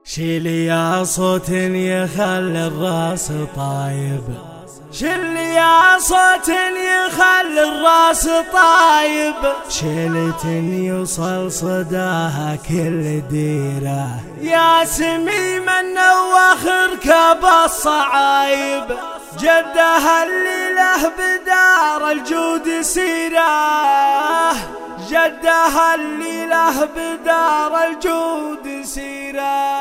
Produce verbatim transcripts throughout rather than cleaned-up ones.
شيلي يا صوت يخلي الراس طايب، شيلي يا صوت يخلي الراس طايب، شيلة يوصل صداها كل ديره، يا سميم النواخ ركب الصعايب، جدها اللي له بدار الجود سيره، جدها اللي له بدار الجود سيره.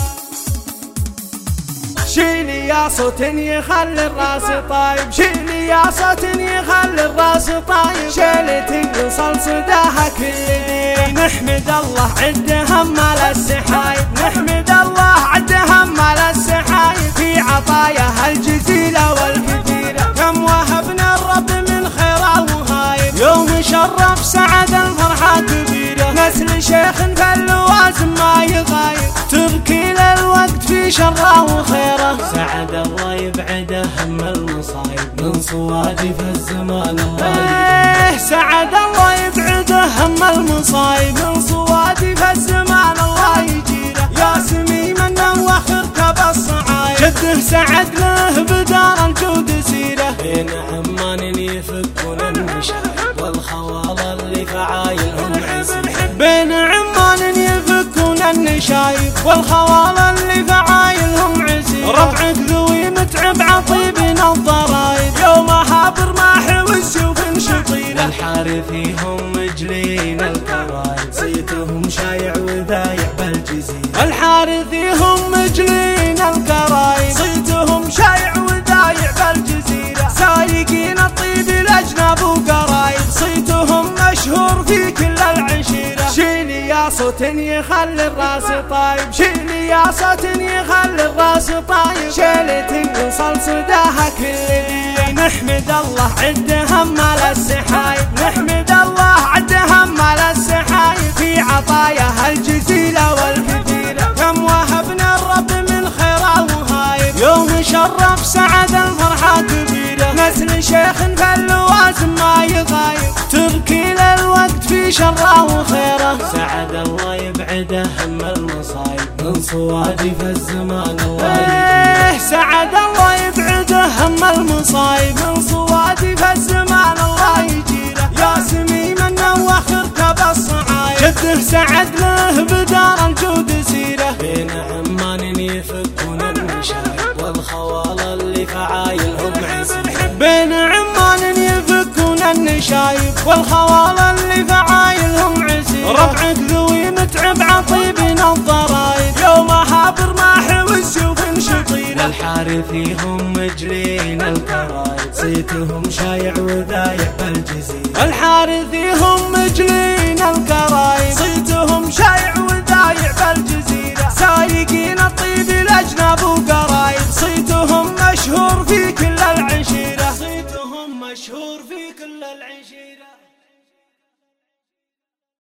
شيلي يا صوت يخلي الراس طايب، شيلي يا صوت يخلي الراس طايب، شيلة يوصل صداها كل ديره. نحمد الله عد هم على السحايب، نحمد الله عد هم على السحايب، في عطاياها الجزيلة والكثيرة، كم وهبنا الرب من خير المهايب، يوم شرف سعد الفرحة كبيرة، نسل شيخ فاللوازم ما يغايب، تركي للوقت في شره وخيره، سعد الله يبعده هم المصايب، من صواجف الزمان الله يجيره، سعد الله يبعده هم المصايب، من صواجف الزمان الله يجيره، يا سميم النواخ ركب الصعايب، جده سعد له بدار الجود سيره، بين عمان يفكون النشايب، والخوال اللي فعايلهم عزيز، بين عمان يفكون النشايب، والخوال اللي فعايلهم عزيز، ربعك ذوي متعب عطيبنا الضرايب، يوم هابر ماح والسيوف شطيره، الحارثيهم مجلين الكرايب، صيتهم شايع وذايع بالجزيره، الحارثيهم مجلين الكرايب، صيتهم شايع وذايع بالجزيره، سايقين الطيب الاجناب وقرايب، صيتهم مشهور في كل العشيره. شيلي يا صوت يخلي الراس طايب، شيلي يا صوت يخلي الراس طايب، شيلة يوصل صداها كل ديره. نحمد الله عد هم على السحايب، نحمد الله عد هم على السحايب، في عطاياها الجزيلة والكثيرة، كم وهبنا الرب من خير المهايب، يوم شرف سعد الفرحة كبيرة، نسل شيخ فاللوازم ما يغايب، تركي للوقت في شره وخيره، سعد الله يبعده هم المصايب، من صواجف الزمان الله يجيره، سعد الله يبعده هم المصايب، من صواجف الزمان الله يجيره، يا سميم النواخ ركب الصعايب، جده سعد له بدار الجود سيره، بين عمان يفكون النشايب، والخوال اللي فعايلهم عزيز، بين عمان يفكون النشايب، والخوال اللي فعايلهم عزيز، ربعك ذوي متعب عطيبنا الضرايب، يوم هابر ماح والسيوف شطيره، الحارثيهم مجلين الكرايب، صيتهم شايع وذايع بالجزيره، الحارثيهم مجلين